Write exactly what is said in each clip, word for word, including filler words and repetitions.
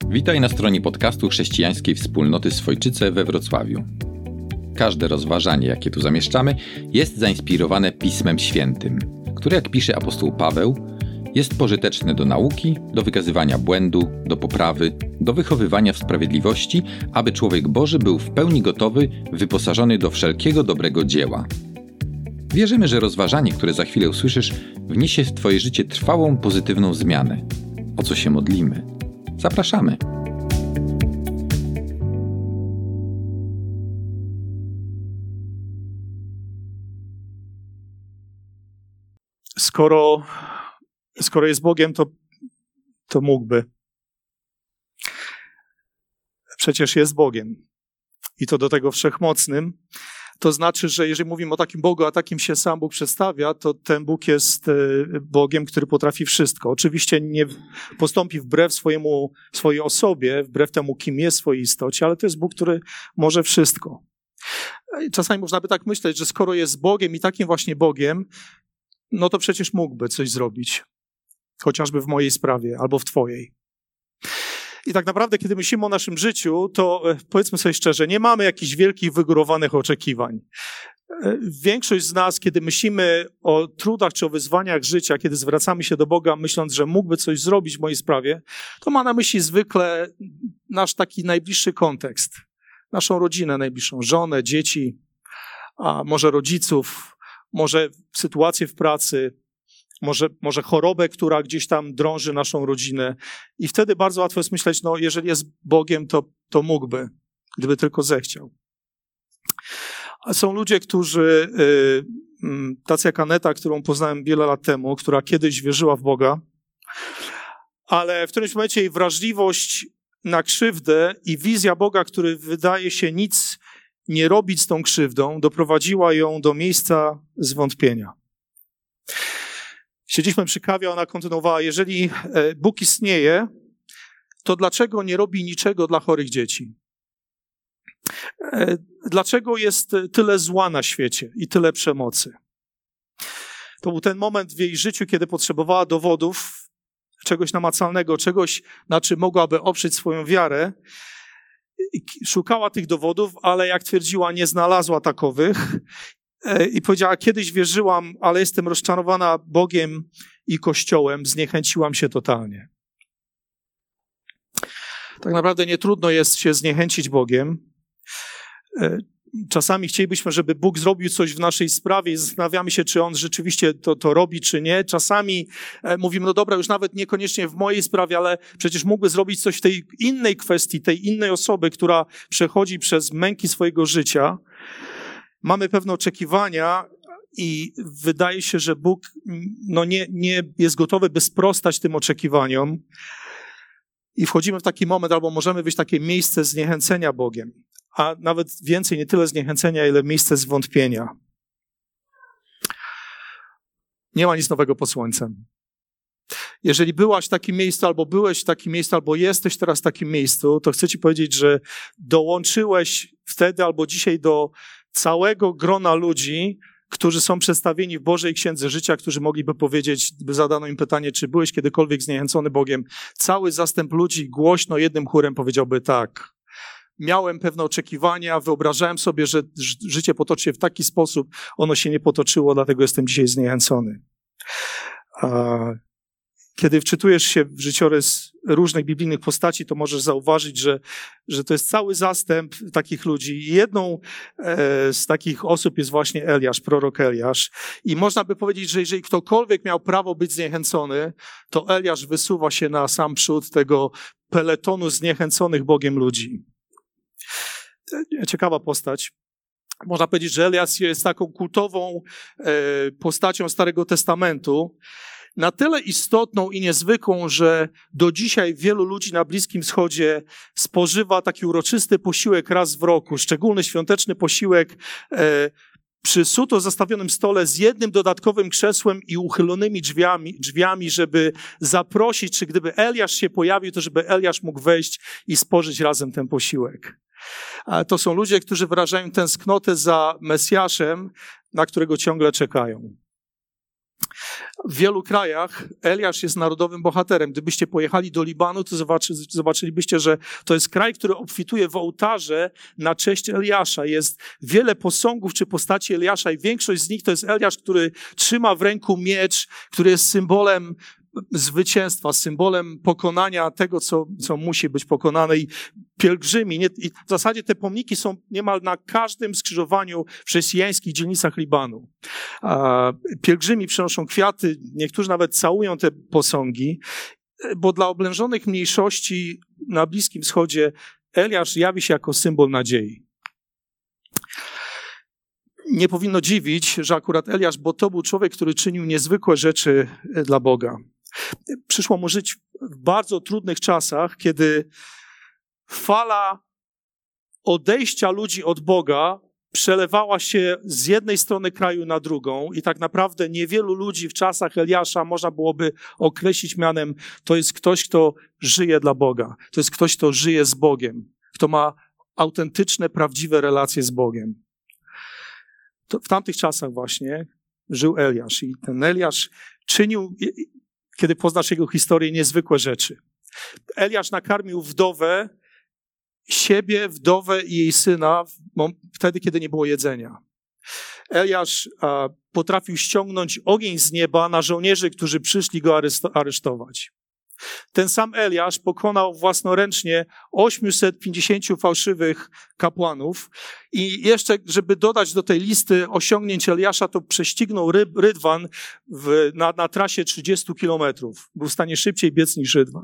Witaj na stronie podcastu Chrześcijańskiej Wspólnoty Swojczyce we Wrocławiu. Każde rozważanie, jakie tu zamieszczamy, jest zainspirowane Pismem Świętym, które, jak pisze apostoł Paweł, jest pożyteczne do nauki, do wykazywania błędu, do poprawy, do wychowywania w sprawiedliwości, aby człowiek Boży był w pełni gotowy, wyposażony do wszelkiego dobrego dzieła. Wierzymy, że rozważanie, które za chwilę usłyszysz, wniesie w Twoje życie trwałą, pozytywną zmianę, o co się modlimy. Zapraszamy! Skoro, skoro jest Bogiem, to, to mógłby. Przecież jest Bogiem. I to do tego wszechmocnym. To znaczy, że jeżeli mówimy o takim Bogu, a takim się sam Bóg przedstawia, to ten Bóg jest Bogiem, który potrafi wszystko. Oczywiście nie postąpi wbrew swojemu, swojej osobie, wbrew temu, kim jest w swojej istocie, ale to jest Bóg, który może wszystko. Czasami można by tak myśleć, że skoro jest Bogiem i takim właśnie Bogiem, no to przecież mógłby coś zrobić. Chociażby w mojej sprawie albo w twojej. I tak naprawdę, kiedy myślimy o naszym życiu, to powiedzmy sobie szczerze, nie mamy jakichś wielkich, wygórowanych oczekiwań. Większość z nas, kiedy myślimy o trudach czy o wyzwaniach życia, kiedy zwracamy się do Boga, myśląc, że mógłby coś zrobić w mojej sprawie, to ma na myśli zwykle nasz taki najbliższy kontekst. Naszą rodzinę najbliższą, żonę, dzieci, a może rodziców, może sytuację w pracy, Może, może chorobę, która gdzieś tam drąży naszą rodzinę. I wtedy bardzo łatwo jest myśleć, no jeżeli jest Bogiem, to, to mógłby, gdyby tylko zechciał. A są ludzie, którzy, yy, tacy jak Aneta, którą poznałem wiele lat temu, która kiedyś wierzyła w Boga, ale w którymś momencie jej wrażliwość na krzywdę i wizja Boga, który wydaje się nic nie robić z tą krzywdą, doprowadziła ją do miejsca zwątpienia. Siedzieliśmy przy kawie, a ona kontynuowała, jeżeli Bóg istnieje, to dlaczego nie robi niczego dla chorych dzieci? Dlaczego jest tyle zła na świecie i tyle przemocy? To był ten moment w jej życiu, kiedy potrzebowała dowodów, czegoś namacalnego, czegoś, na czym mogłaby oprzeć swoją wiarę. Szukała tych dowodów, ale jak twierdziła, nie znalazła takowych. I powiedziała, kiedyś wierzyłam, ale jestem rozczarowana Bogiem i Kościołem, zniechęciłam się totalnie. Tak naprawdę nie trudno jest się zniechęcić Bogiem. Czasami chcielibyśmy, żeby Bóg zrobił coś w naszej sprawie i zastanawiamy się, czy On rzeczywiście to, to robi, czy nie. Czasami mówimy, no dobra, już nawet niekoniecznie w mojej sprawie, ale przecież mógłby zrobić coś w tej innej kwestii, tej innej osoby, która przechodzi przez męki swojego życia. Mamy pewne oczekiwania i wydaje się, że Bóg no nie, nie jest gotowy, by sprostać tym oczekiwaniom. I wchodzimy w taki moment, albo możemy być w takie miejsce zniechęcenia Bogiem. A nawet więcej, nie tyle zniechęcenia, ile miejsce zwątpienia. Nie ma nic nowego pod słońcem. Jeżeli byłaś w takim miejscu, albo byłeś w takim miejscu, albo jesteś teraz w takim miejscu, to chcę ci powiedzieć, że dołączyłeś wtedy albo dzisiaj do całego grona ludzi, którzy są przedstawieni w Bożej Księdze Życia, którzy mogliby powiedzieć, gdyby zadano im pytanie, czy byłeś kiedykolwiek zniechęcony Bogiem, cały zastęp ludzi głośno jednym chórem powiedziałby tak. Miałem pewne oczekiwania, wyobrażałem sobie, że życie potoczy się w taki sposób, ono się nie potoczyło, dlatego jestem dzisiaj zniechęcony. Kiedy wczytujesz się w życiorys różnych biblijnych postaci, to możesz zauważyć, że, że to jest cały zastęp takich ludzi. I jedną e, z takich osób jest właśnie Eliasz, prorok Eliasz. I można by powiedzieć, że jeżeli ktokolwiek miał prawo być zniechęcony, to Eliasz wysuwa się na sam przód tego peletonu zniechęconych Bogiem ludzi. Ciekawa postać. Można powiedzieć, że Eliasz jest taką kultową e, postacią Starego Testamentu, na tyle istotną i niezwykłą, że do dzisiaj wielu ludzi na Bliskim Wschodzie spożywa taki uroczysty posiłek raz w roku, szczególny świąteczny posiłek e, przy suto zastawionym stole z jednym dodatkowym krzesłem i uchylonymi drzwiami, drzwiami, żeby zaprosić, czy gdyby Eliasz się pojawił, to żeby Eliasz mógł wejść i spożyć razem ten posiłek. A to są ludzie, którzy wyrażają tęsknotę za Mesjaszem, na którego ciągle czekają. W wielu krajach Eliasz jest narodowym bohaterem. Gdybyście pojechali do Libanu, to zobaczy, zobaczylibyście, że to jest kraj, który obfituje w ołtarze na cześć Eliasza. Jest wiele posągów czy postaci Eliasza i większość z nich to jest Eliasz, który trzyma w ręku miecz, który jest symbolem zwycięstwa, symbolem pokonania tego, co, co musi być pokonane. I pielgrzymi, nie, i w zasadzie te pomniki są niemal na każdym skrzyżowaniu w chrześcijańskich dzielnicach Libanu. A, pielgrzymi przynoszą kwiaty, niektórzy nawet całują te posągi, bo dla oblężonych mniejszości na Bliskim Wschodzie Eliasz jawi się jako symbol nadziei. Nie powinno dziwić, że akurat Eliasz, bo to był człowiek, który czynił niezwykłe rzeczy dla Boga. Przyszło mu żyć w bardzo trudnych czasach, kiedy fala odejścia ludzi od Boga przelewała się z jednej strony kraju na drugą i tak naprawdę niewielu ludzi w czasach Eliasza można byłoby określić mianem, to jest ktoś, kto żyje dla Boga. To jest ktoś, kto żyje z Bogiem, kto ma autentyczne, prawdziwe relacje z Bogiem. To w tamtych czasach właśnie żył Eliasz i ten Eliasz czynił, kiedy poznasz jego historię, niezwykłe rzeczy. Eliasz nakarmił wdowę, siebie, wdowę i jej syna wtedy, kiedy nie było jedzenia. Eliasz a, potrafił ściągnąć ogień z nieba na żołnierzy, którzy przyszli go aresztować. Ten sam Eliasz pokonał własnoręcznie osiemset pięćdziesięciu fałszywych kapłanów i jeszcze, żeby dodać do tej listy osiągnięć Eliasza, to prześcignął ryb, Rydwan w, na, na trasie trzydziestu kilometrów. Był w stanie szybciej biec niż Rydwan.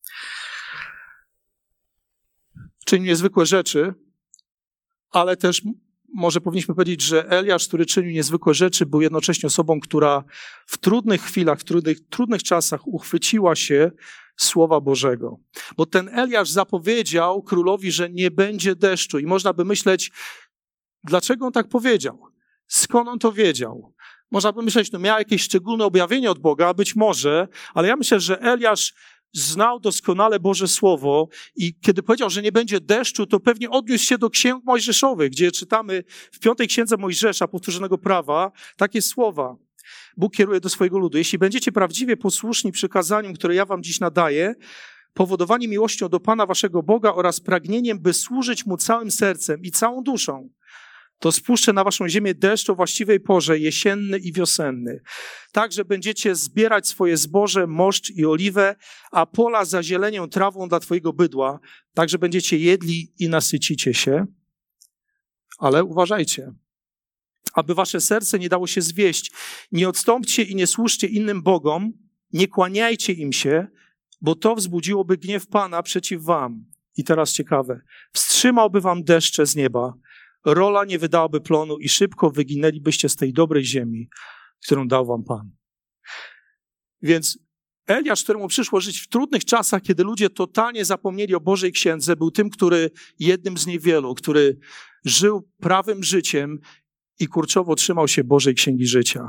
Czynił niezwykłe rzeczy, ale też może powinniśmy powiedzieć, że Eliasz, który czynił niezwykłe rzeczy, był jednocześnie osobą, która w trudnych chwilach, w trudnych, trudnych czasach uchwyciła się Słowa Bożego. Bo ten Eliasz zapowiedział królowi, że nie będzie deszczu i można by myśleć, dlaczego on tak powiedział? Skąd on to wiedział? Można by myśleć, no miał jakieś szczególne objawienie od Boga, być może, ale ja myślę, że Eliasz znał doskonale Boże Słowo i kiedy powiedział, że nie będzie deszczu, to pewnie odniósł się do księg mojżeszowych, gdzie czytamy w piątej księdze Mojżesza, powtórzonego prawa, takie słowa. Bóg kieruje do swojego ludu. Jeśli będziecie prawdziwie posłuszni przykazaniom, które ja wam dziś nadaję, powodowani miłością do Pana waszego Boga oraz pragnieniem, by służyć Mu całym sercem i całą duszą, to spuszczę na waszą ziemię deszcz o właściwej porze, jesienny i wiosenny. Tak, że będziecie zbierać swoje zboże, moszcz i oliwę, a pola zazielenią trawą dla twojego bydła, tak, że będziecie jedli i nasycicie się. Ale uważajcie, aby wasze serce nie dało się zwieść. Nie odstąpcie i nie służcie innym bogom, nie kłaniajcie im się, bo to wzbudziłoby gniew Pana przeciw wam. I teraz ciekawe, wstrzymałby wam deszcze z nieba, rola nie wydałaby plonu i szybko wyginęlibyście z tej dobrej ziemi, którą dał wam Pan. Więc Eliasz, któremu przyszło żyć w trudnych czasach, kiedy ludzie totalnie zapomnieli o Bożej Księdze, był tym, który jednym z niewielu, który żył prawym życiem i kurczowo trzymał się Bożej Księgi Życia.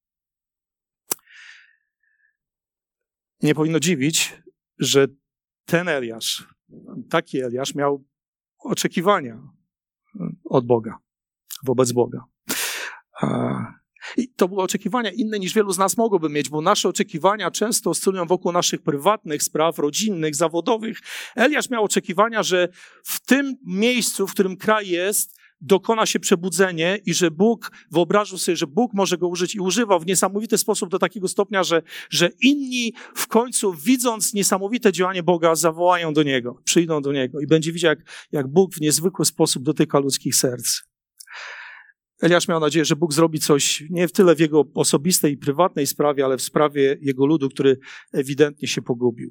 Nie powinno dziwić, że ten Eliasz, taki Eliasz miał oczekiwania od Boga, wobec Boga. I to były oczekiwania inne niż wielu z nas mogłoby mieć, bo nasze oczekiwania często oscylują wokół naszych prywatnych spraw, rodzinnych, zawodowych. Eliasz miał oczekiwania, że w tym miejscu, w którym kraj jest, dokona się przebudzenie i że Bóg, wyobraził sobie, że Bóg może go użyć i używał w niesamowity sposób do takiego stopnia, że, że inni w końcu, widząc niesamowite działanie Boga, zawołają do Niego, przyjdą do Niego i będzie widział, jak, jak Bóg w niezwykły sposób dotyka ludzkich serc. Eliasz miał nadzieję, że Bóg zrobi coś nie w tyle w jego osobistej i prywatnej sprawie, ale w sprawie jego ludu, który ewidentnie się pogubił.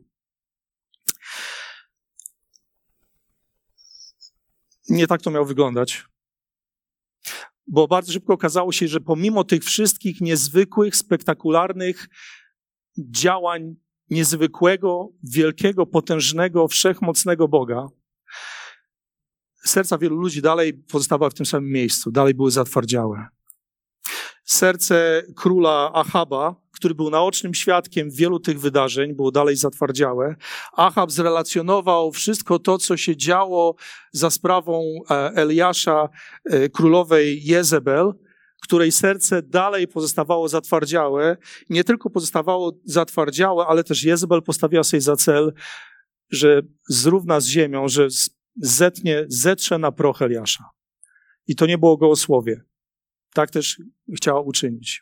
Nie tak to miało wyglądać. Bo bardzo szybko okazało się, że pomimo tych wszystkich niezwykłych, spektakularnych działań niezwykłego, wielkiego, potężnego, wszechmocnego Boga, serca wielu ludzi dalej pozostawały w tym samym miejscu, dalej były zatwardziałe. Serce króla Achaba, który był naocznym świadkiem wielu tych wydarzeń, było dalej zatwardziałe. Achab zrelacjonował wszystko to, co się działo za sprawą Eliasza, królowej Jezebel, której serce dalej pozostawało zatwardziałe. Nie tylko pozostawało zatwardziałe, ale też Jezebel postawiła sobie za cel, że zrówna z ziemią, że zetnie, zetrze na proch Eliasza. I to nie było gołosłowie. Tak też chciała uczynić.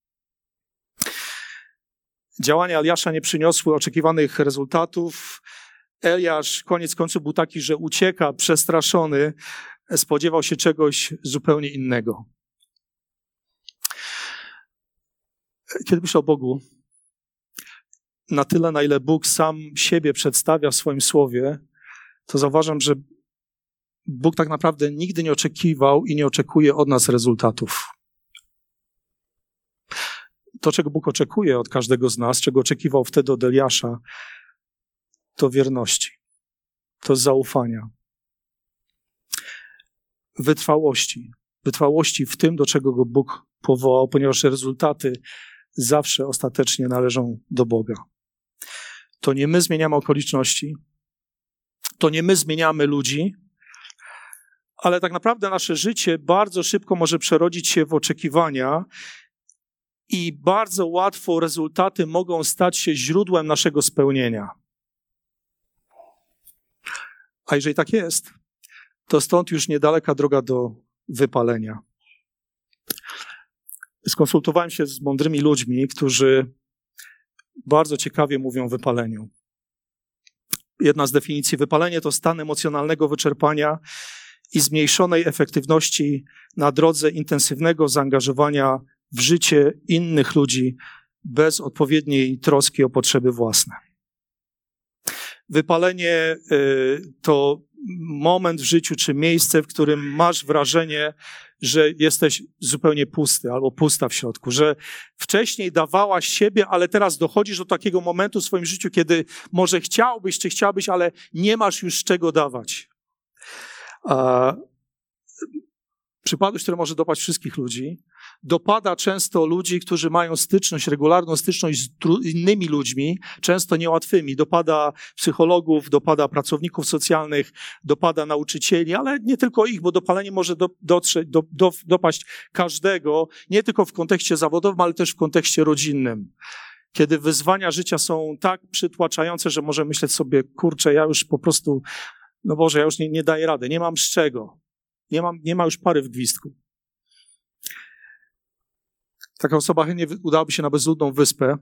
Działania Eliasza nie przyniosły oczekiwanych rezultatów. Eliasz koniec końców był taki, że ucieka, przestraszony, spodziewał się czegoś zupełnie innego. Kiedy myślę o Bogu, na tyle, na ile Bóg sam siebie przedstawia w swoim słowie, to zauważam, że Bóg tak naprawdę nigdy nie oczekiwał i nie oczekuje od nas rezultatów. To, czego Bóg oczekuje od każdego z nas, czego oczekiwał wtedy od Eliasza, to wierności, to zaufania, wytrwałości. Wytrwałości w tym, do czego go Bóg powołał, ponieważ rezultaty zawsze ostatecznie należą do Boga. To nie my zmieniamy okoliczności, to nie my zmieniamy ludzi, ale tak naprawdę nasze życie bardzo szybko może przerodzić się w oczekiwania i bardzo łatwo rezultaty mogą stać się źródłem naszego spełnienia. A jeżeli tak jest, to stąd już niedaleka droga do wypalenia. Skonsultowałem się z mądrymi ludźmi, którzy bardzo ciekawie mówią o wypaleniu. Jedna z definicji: wypalenie to stan emocjonalnego wyczerpania i zmniejszonej efektywności na drodze intensywnego zaangażowania w życie innych ludzi bez odpowiedniej troski o potrzeby własne. Wypalenie y, to moment w życiu czy miejsce, w którym masz wrażenie, że jesteś zupełnie pusty albo pusta w środku, że wcześniej dawałaś siebie, ale teraz dochodzisz do takiego momentu w swoim życiu, kiedy może chciałbyś czy chciałbyś, ale nie masz już czego dawać. A przypadłość, która może dopaść wszystkich ludzi, dopada często ludzi, którzy mają styczność, regularną styczność z innymi ludźmi, często niełatwymi. Dopada psychologów, dopada pracowników socjalnych, dopada nauczycieli, ale nie tylko ich, bo dopalenie może do, dotrzeć, do, do, dopaść każdego, nie tylko w kontekście zawodowym, ale też w kontekście rodzinnym. Kiedy wyzwania życia są tak przytłaczające, że może myśleć sobie, kurczę, ja już po prostu, no Boże, ja już nie, nie daję rady, nie mam z czego. Nie, mam, nie ma już pary w gwizdku. Taka osoba chętnie udałaby się na bezludną wyspę.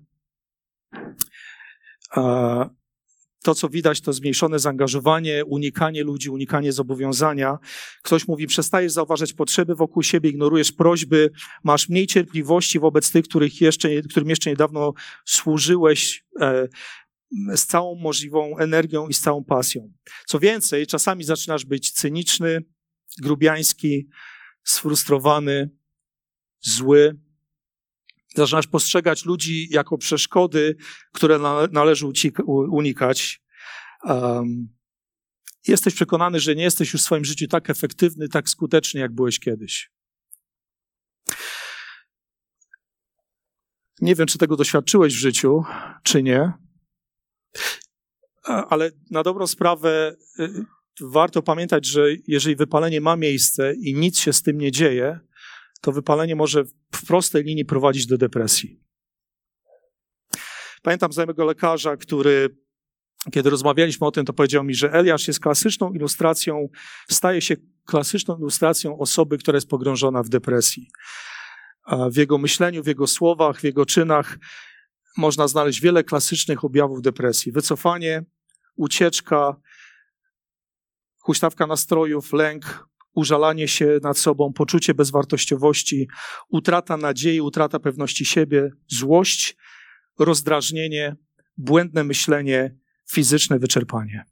To, co widać, to zmniejszone zaangażowanie, unikanie ludzi, unikanie zobowiązania. Ktoś mówi, przestajesz zauważać potrzeby wokół siebie, ignorujesz prośby, masz mniej cierpliwości wobec tych, których jeszcze, którym jeszcze niedawno służyłeś z całą możliwą energią i z całą pasją. Co więcej, czasami zaczynasz być cyniczny, grubiański, sfrustrowany, zły. Zaczynasz postrzegać ludzi jako przeszkody, które należy unikać. Um, jesteś przekonany, że nie jesteś już w swoim życiu tak efektywny, tak skuteczny, jak byłeś kiedyś. Nie wiem, czy tego doświadczyłeś w życiu, czy nie, ale na dobrą sprawę warto pamiętać, że jeżeli wypalenie ma miejsce i nic się z tym nie dzieje, to wypalenie może w prostej linii prowadzić do depresji. Pamiętam znajomego lekarza, który, kiedy rozmawialiśmy o tym, to powiedział mi, że Eliasz jest klasyczną ilustracją, staje się klasyczną ilustracją osoby, która jest pogrążona w depresji. W jego myśleniu, w jego słowach, w jego czynach można znaleźć wiele klasycznych objawów depresji. Wycofanie, ucieczka, huśtawka nastrojów, lęk, użalanie się nad sobą, poczucie bezwartościowości, utrata nadziei, utrata pewności siebie, złość, rozdrażnienie, błędne myślenie, fizyczne wyczerpanie.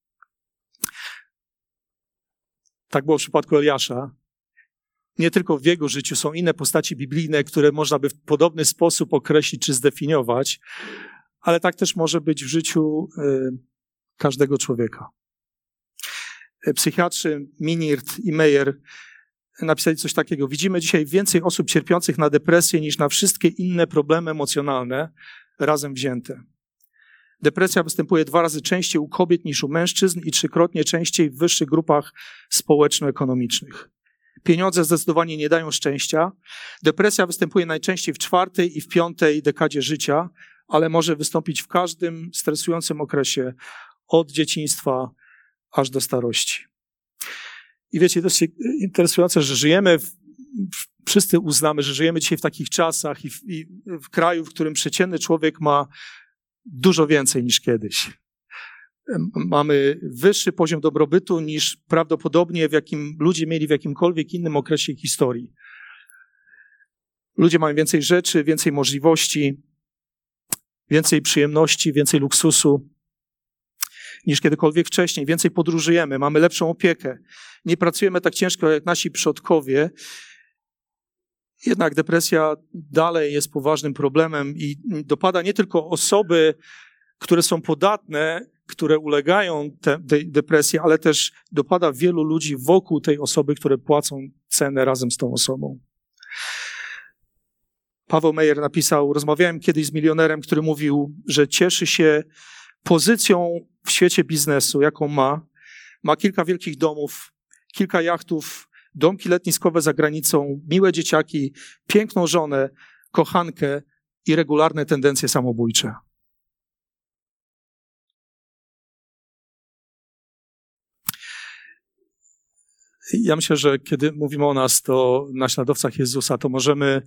Tak było w przypadku Eliasza. Nie tylko w jego życiu są inne postaci biblijne, które można by w podobny sposób określić czy zdefiniować, ale tak też może być w życiu y, każdego człowieka. Psychiatrzy Minirt i Meyer napisali coś takiego. Widzimy dzisiaj więcej osób cierpiących na depresję niż na wszystkie inne problemy emocjonalne razem wzięte. Depresja występuje dwa razy częściej u kobiet niż u mężczyzn i trzykrotnie częściej w wyższych grupach społeczno-ekonomicznych. Pieniądze zdecydowanie nie dają szczęścia. Depresja występuje najczęściej w czwartej i w piątej dekadzie życia, ale może wystąpić w każdym stresującym okresie od dzieciństwa aż do starości. I wiecie, to jest interesujące, że żyjemy, w, wszyscy uznamy, że żyjemy dzisiaj w takich czasach i w, i w kraju, w którym przeciętny człowiek ma dużo więcej niż kiedyś. Mamy wyższy poziom dobrobytu niż prawdopodobnie w jakim ludzie mieli w jakimkolwiek innym okresie historii. Ludzie mają więcej rzeczy, więcej możliwości, więcej przyjemności, więcej luksusu niż kiedykolwiek wcześniej. Więcej podróżujemy, mamy lepszą opiekę. Nie pracujemy tak ciężko jak nasi przodkowie. Jednak depresja dalej jest poważnym problemem i dopada nie tylko osoby, które są podatne, które ulegają te, tej depresji, ale też dopada wielu ludzi wokół tej osoby, które płacą cenę razem z tą osobą. Paweł Meyer napisał, rozmawiałem kiedyś z milionerem, który mówił, że cieszy się pozycją w świecie biznesu, jaką ma. Ma kilka wielkich domów, kilka jachtów, domki letniskowe za granicą, miłe dzieciaki, piękną żonę, kochankę i regularne tendencje samobójcze. Ja myślę, że kiedy mówimy o nas, to naśladowcach Jezusa, to możemy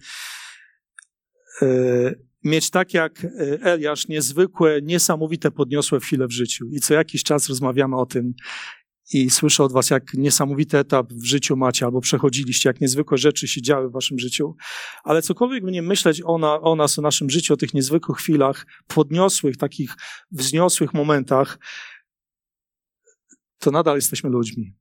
e, mieć tak jak Eliasz niezwykłe, niesamowite, podniosłe chwile w życiu. I co jakiś czas rozmawiamy o tym i słyszę od was, jak niesamowity etap w życiu macie albo przechodziliście, jak niezwykłe rzeczy się działy w waszym życiu. Ale cokolwiek by nie myśleć o, na, o nas, o naszym życiu, o tych niezwykłych chwilach, podniosłych, takich wzniosłych momentach, to nadal jesteśmy ludźmi.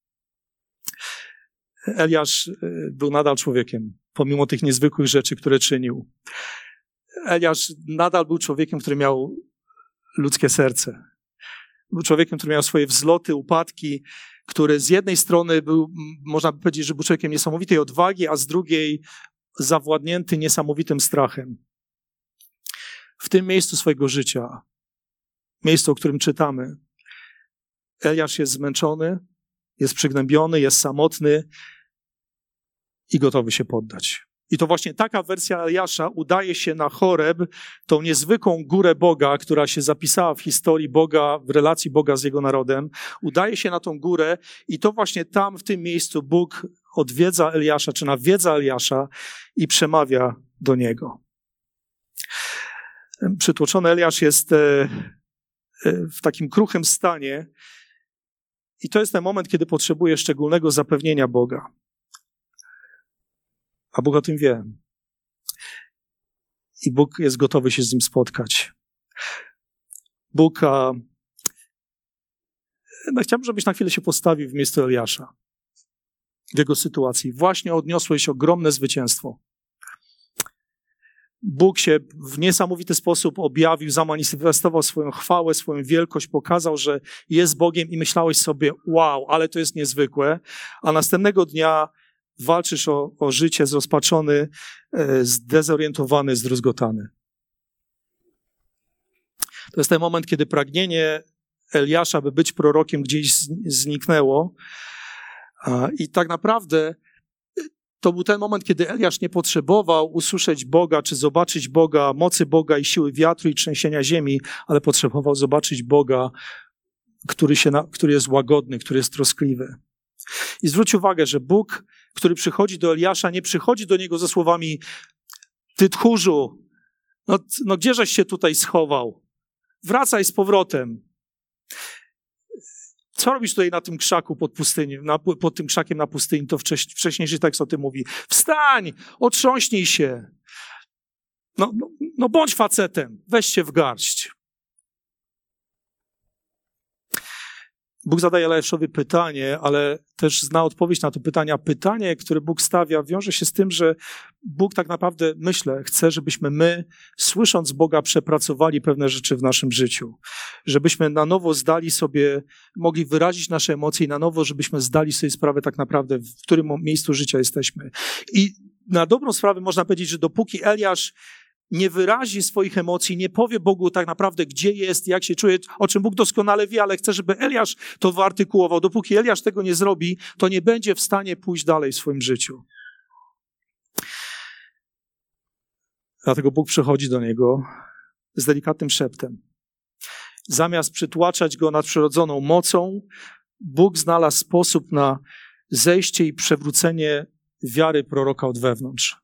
Eliasz był nadal człowiekiem, pomimo tych niezwykłych rzeczy, które czynił. Eliasz nadal był człowiekiem, który miał ludzkie serce. Był człowiekiem, który miał swoje wzloty, upadki, który z jednej strony był, można by powiedzieć, że był człowiekiem niesamowitej odwagi, a z drugiej zawładnięty niesamowitym strachem. W tym miejscu swojego życia, miejscu, o którym czytamy, Eliasz jest zmęczony, jest przygnębiony, jest samotny i gotowy się poddać. I to właśnie taka wersja Eliasza udaje się na Choreb, tą niezwykłą górę Boga, która się zapisała w historii Boga, w relacji Boga z jego narodem. Udaje się na tą górę i to właśnie tam, w tym miejscu Bóg odwiedza Eliasza, czy nawiedza Eliasza i przemawia do niego. Przytłoczony Eliasz jest w takim kruchym stanie i to jest ten moment, kiedy potrzebuje szczególnego zapewnienia Boga. A Bóg o tym wie. I Bóg jest gotowy się z nim spotkać. Bóg, a... no, chciałbym, żebyś na chwilę się postawił w miejscu Eliasza. W jego sytuacji. Właśnie odniosłeś ogromne zwycięstwo. Bóg się w niesamowity sposób objawił, zamanifestował swoją chwałę, swoją wielkość, pokazał, że jest Bogiem i myślałeś sobie, wow, ale to jest niezwykłe. A następnego dnia walczysz o, o życie, zrozpaczony, zdezorientowany, zdruzgotany. To jest ten moment, kiedy pragnienie Eliasza, by być prorokiem, gdzieś zniknęło. I tak naprawdę to był ten moment, kiedy Eliasz nie potrzebował usłyszeć Boga, czy zobaczyć Boga, mocy Boga i siły wiatru i trzęsienia ziemi, ale potrzebował zobaczyć Boga, który, się na, który jest łagodny, który jest troskliwy. I zwróć uwagę, że Bóg, który przychodzi do Eliasza, nie przychodzi do niego ze słowami: ty tchórzu, no, no gdzieżeś się tutaj schował? Wracaj z powrotem. Co robisz tutaj na tym krzaku pod pustynią, na, pod tym krzakiem na pustyni? To wcześ, wcześniejszy tekst o tym mówi. Wstań, otrząśnij się. No, no, no bądź facetem, weź się w garść. Bóg zadaje Eliaszowi pytanie, ale też zna odpowiedź na to pytanie. A pytanie, które Bóg stawia, wiąże się z tym, że Bóg tak naprawdę, myślę, chce, żebyśmy my, słysząc Boga, przepracowali pewne rzeczy w naszym życiu. Żebyśmy na nowo zdali sobie, mogli wyrazić nasze emocje i na nowo, żebyśmy zdali sobie sprawę tak naprawdę, w którym miejscu życia jesteśmy. I na dobrą sprawę można powiedzieć, że dopóki Eliasz nie wyrazi swoich emocji, nie powie Bogu tak naprawdę, gdzie jest, jak się czuje, o czym Bóg doskonale wie, ale chce, żeby Eliasz to wyartykułował. Dopóki Eliasz tego nie zrobi, to nie będzie w stanie pójść dalej w swoim życiu. Dlatego Bóg przychodzi do niego z delikatnym szeptem. Zamiast przytłaczać go nadprzyrodzoną mocą, Bóg znalazł sposób na zejście i przewrócenie wiary proroka od wewnątrz.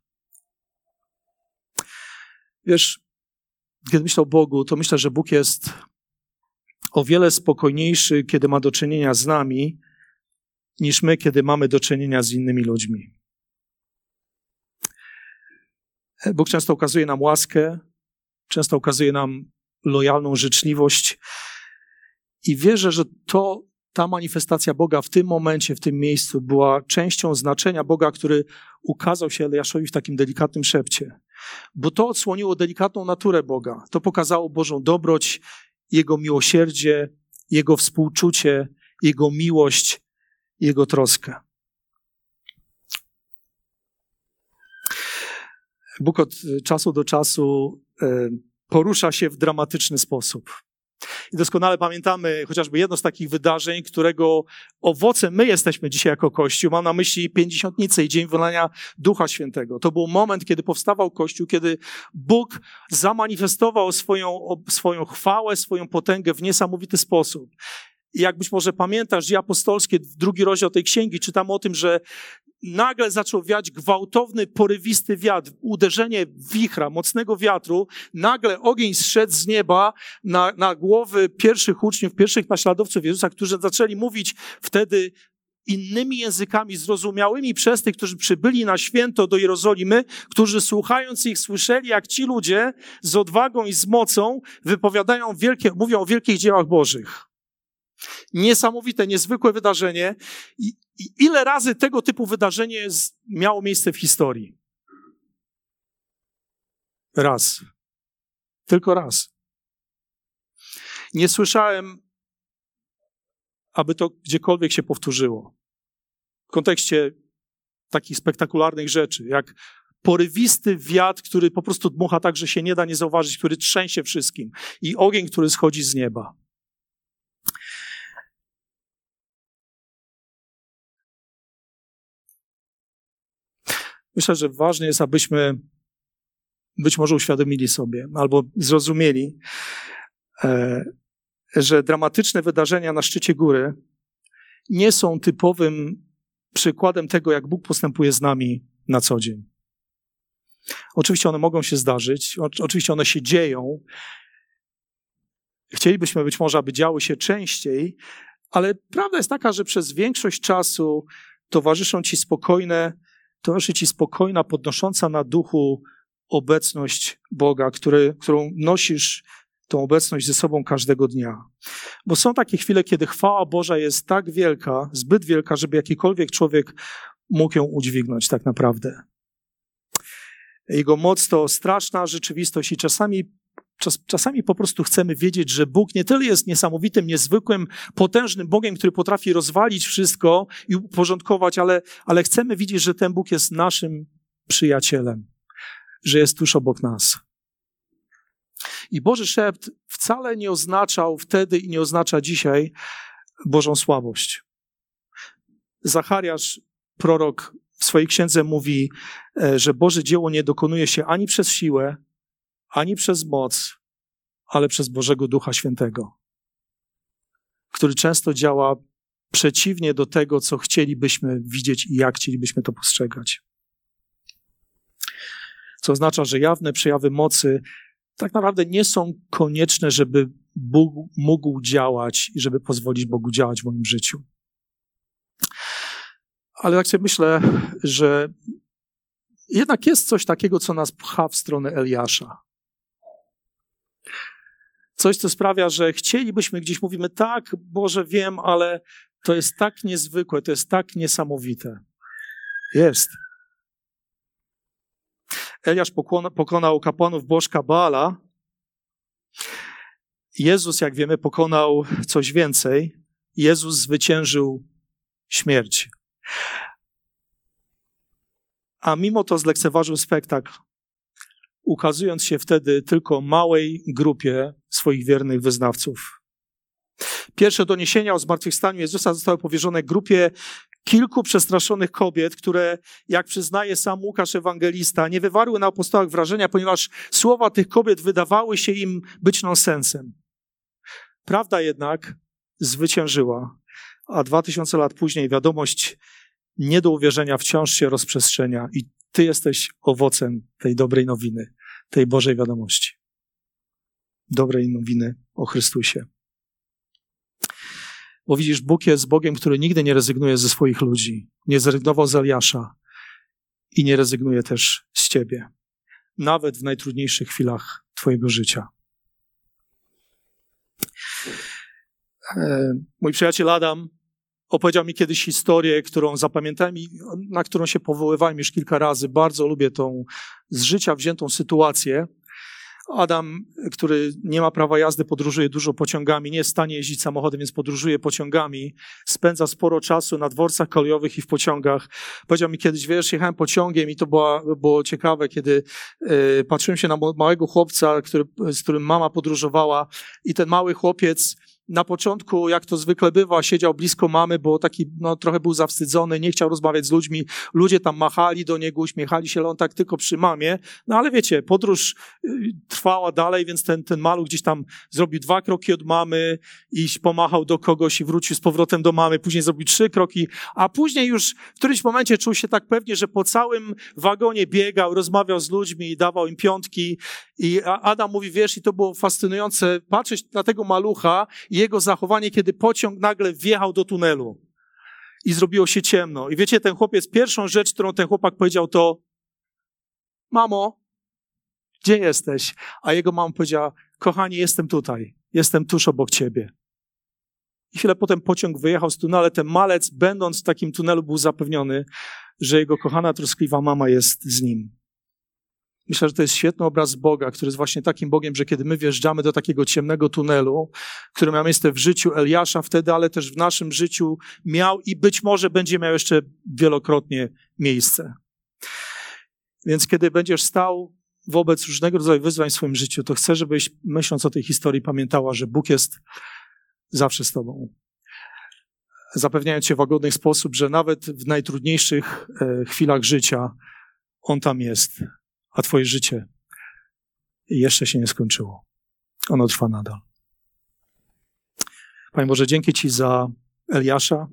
Wiesz, kiedy myślę o Bogu, to myślę, że Bóg jest o wiele spokojniejszy, kiedy ma do czynienia z nami, niż my, kiedy mamy do czynienia z innymi ludźmi. Bóg często okazuje nam łaskę, często okazuje nam lojalną życzliwość i wierzę, że to, ta manifestacja Boga w tym momencie, w tym miejscu była częścią znaczenia Boga, który ukazał się Eliaszowi w takim delikatnym szepcie. Bo to odsłoniło delikatną naturę Boga. To pokazało Bożą dobroć, Jego miłosierdzie, Jego współczucie, Jego miłość, Jego troskę. Bóg od czasu do czasu porusza się w dramatyczny sposób. I doskonale pamiętamy chociażby jedno z takich wydarzeń, którego owocem my jesteśmy dzisiaj jako Kościół. Mam na myśli Pięćdziesiątnicę i Dzień Wylania Ducha Świętego. To był moment, kiedy powstawał Kościół, kiedy Bóg zamanifestował swoją, swoją chwałę, swoją potęgę w niesamowity sposób. I jak być może pamiętasz, Dzieje Apostolskie, drugi rozdział tej księgi, czytamy o tym, że nagle zaczął wiać gwałtowny, porywisty wiatr, uderzenie wichra, mocnego wiatru. Nagle ogień zszedł z nieba na, na głowy pierwszych uczniów, pierwszych naśladowców Jezusa, którzy zaczęli mówić wtedy innymi językami zrozumiałymi przez tych, którzy przybyli na święto do Jerozolimy, którzy słuchając ich słyszeli, jak ci ludzie z odwagą i z mocą wypowiadają wielkie, mówią o wielkich dziełach Bożych. Niesamowite, niezwykłe wydarzenie. I, i ile razy tego typu wydarzenie z, miało miejsce w historii? Raz. Tylko raz. Nie słyszałem, aby to gdziekolwiek się powtórzyło. W kontekście takich spektakularnych rzeczy, jak porywisty wiatr, który po prostu dmucha tak, że się nie da nie zauważyć, który trzęsie wszystkim i ogień, który schodzi z nieba. Myślę, że ważne jest, abyśmy być może uświadomili sobie albo zrozumieli, że dramatyczne wydarzenia na szczycie góry nie są typowym przykładem tego, jak Bóg postępuje z nami na co dzień. Oczywiście one mogą się zdarzyć, oczywiście one się dzieją. Chcielibyśmy być może, aby działy się częściej, ale prawda jest taka, że przez większość czasu towarzyszą ci spokojne Towarzyszy ci spokojna, podnosząca na duchu obecność Boga, który, którą nosisz tą obecność ze sobą każdego dnia. Bo są takie chwile, kiedy chwała Boża jest tak wielka, zbyt wielka, żeby jakikolwiek człowiek mógł ją udźwignąć tak naprawdę. Jego moc to straszna rzeczywistość i czasami Czas, czasami po prostu chcemy wiedzieć, że Bóg nie tyle jest niesamowitym, niezwykłym, potężnym Bogiem, który potrafi rozwalić wszystko i uporządkować, ale, ale chcemy widzieć, że ten Bóg jest naszym przyjacielem, że jest tuż obok nas. I Boży szept wcale nie oznaczał wtedy i nie oznacza dzisiaj Bożą słabość. Zachariasz, prorok, w swojej księdze mówi, że Boże dzieło nie dokonuje się ani przez siłę, ani przez moc, ale przez Bożego Ducha Świętego, który często działa przeciwnie do tego, co chcielibyśmy widzieć i jak chcielibyśmy to postrzegać. Co oznacza, że jawne przejawy mocy tak naprawdę nie są konieczne, żeby Bóg mógł działać i żeby pozwolić Bogu działać w moim życiu. Ale tak sobie myślę, że jednak jest coś takiego, co nas pcha w stronę Eliasza. Coś, co sprawia, że chcielibyśmy gdzieś, mówimy, tak, Boże, wiem, ale to jest tak niezwykłe, to jest tak niesamowite. Jest. Eliasz pokonał kapłanów bożka Baala. Jezus, jak wiemy, pokonał coś więcej. Jezus zwyciężył śmierć. A mimo to zlekceważył spektakl. ukazując się wtedy tylko małej grupie swoich wiernych wyznawców. Pierwsze doniesienia o zmartwychwstaniu Jezusa zostały powierzone grupie kilku przestraszonych kobiet, które, jak przyznaje sam Łukasz Ewangelista, nie wywarły na apostołach wrażenia, ponieważ słowa tych kobiet wydawały się im być nonsensem. Prawda jednak zwyciężyła, a dwa tysiące lat później wiadomość nie do uwierzenia wciąż się rozprzestrzenia i ty jesteś owocem tej dobrej nowiny, tej Bożej wiadomości. Dobrej nowiny o Chrystusie. Bo widzisz, Bóg jest Bogiem, który nigdy nie rezygnuje ze swoich ludzi. Nie zrezygnował z Eliasza i nie rezygnuje też z ciebie. Nawet w najtrudniejszych chwilach twojego życia. Mój przyjaciel Adam opowiedział mi kiedyś historię, którą zapamiętałem i na którą się powoływałem już kilka razy. Bardzo lubię tą z życia wziętą sytuację. Adam, który nie ma prawa jazdy, podróżuje dużo pociągami, nie jest w stanie jeździć samochodem, więc podróżuje pociągami, spędza sporo czasu na dworcach kolejowych i w pociągach. Powiedział mi kiedyś, wiesz, jechałem pociągiem i to było, było ciekawe, kiedy y, patrzyłem się na małego chłopca, który, z którym mama podróżowała i ten mały chłopiec na początku, jak to zwykle bywa, siedział blisko mamy, bo taki, no, trochę był zawstydzony, nie chciał rozmawiać z ludźmi. Ludzie tam machali do niego, uśmiechali się, ale on tak tylko przy mamie. No ale wiecie, podróż trwała dalej, więc ten, ten maluch gdzieś tam zrobił dwa kroki od mamy i pomachał do kogoś i wrócił z powrotem do mamy. Później zrobił trzy kroki, a później już w którymś momencie czuł się tak pewnie, że po całym wagonie biegał, rozmawiał z ludźmi i dawał im piątki. I Adam mówi, wiesz, i to było fascynujące patrzeć na tego malucha i jego zachowanie, kiedy pociąg nagle wjechał do tunelu i zrobiło się ciemno. I wiecie, ten chłopiec, pierwszą rzecz, którą ten chłopak powiedział, to mamo, gdzie jesteś? A jego mama powiedziała, kochanie, jestem tutaj, jestem tuż obok ciebie. I chwilę potem pociąg wyjechał z tunelu, ale ten malec, będąc w takim tunelu, był zapewniony, że jego kochana, troskliwa mama jest z nim. Myślę, że to jest świetny obraz Boga, który jest właśnie takim Bogiem, że kiedy my wjeżdżamy do takiego ciemnego tunelu, który miał miejsce w życiu Eliasza wtedy, ale też w naszym życiu miał i być może będzie miał jeszcze wielokrotnie miejsce. Więc kiedy będziesz stał wobec różnego rodzaju wyzwań w swoim życiu, to chcę, żebyś, myśląc o tej historii, pamiętała, że Bóg jest zawsze z tobą. Zapewniając cię w łagodny sposób, że nawet w najtrudniejszych e, chwilach życia On tam jest. A twoje życie jeszcze się nie skończyło. Ono trwa nadal. Panie Boże, dzięki Ci za Eliasza,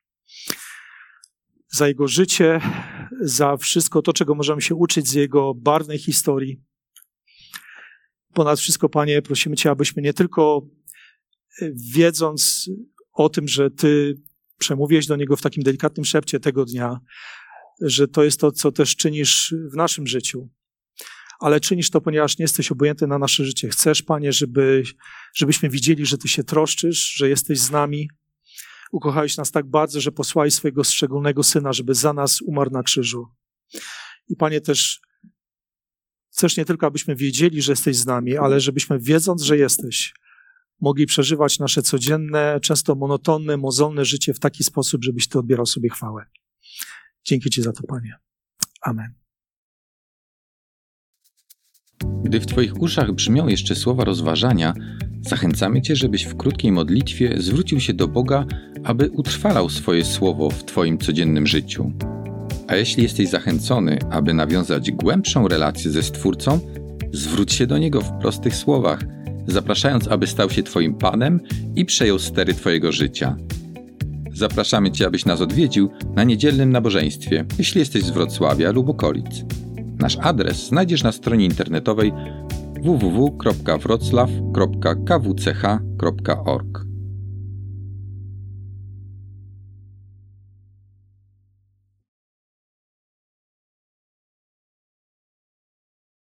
za jego życie, za wszystko to, czego możemy się uczyć z jego barwnej historii. Ponad wszystko, Panie, prosimy Cię, abyśmy nie tylko wiedząc o tym, że Ty przemówiłeś do niego w takim delikatnym szepcie tego dnia, że to jest to, co też czynisz w naszym życiu, ale czynisz to, ponieważ nie jesteś obojętny na nasze życie. Chcesz, Panie, żeby, żebyśmy widzieli, że Ty się troszczysz, że jesteś z nami. Ukochałeś nas tak bardzo, że posłałeś swojego szczególnego Syna, żeby za nas umarł na krzyżu. I Panie, też chcesz nie tylko, abyśmy wiedzieli, że jesteś z nami, ale żebyśmy, wiedząc, że jesteś, mogli przeżywać nasze codzienne, często monotonne, mozolne życie w taki sposób, żebyś Ty odbierał sobie chwałę. Dzięki Ci za to, Panie. Amen. Gdy w Twoich uszach brzmią jeszcze słowa rozważania, zachęcamy Cię, żebyś w krótkiej modlitwie zwrócił się do Boga, aby utrwalał swoje słowo w Twoim codziennym życiu. A jeśli jesteś zachęcony, aby nawiązać głębszą relację ze Stwórcą, zwróć się do Niego w prostych słowach, zapraszając, aby stał się Twoim Panem i przejął stery Twojego życia. Zapraszamy Cię, abyś nas odwiedził na niedzielnym nabożeństwie, jeśli jesteś z Wrocławia lub okolic. Nasz adres znajdziesz na stronie internetowej w w w kropka wroclaw kropka k w c h kropka org.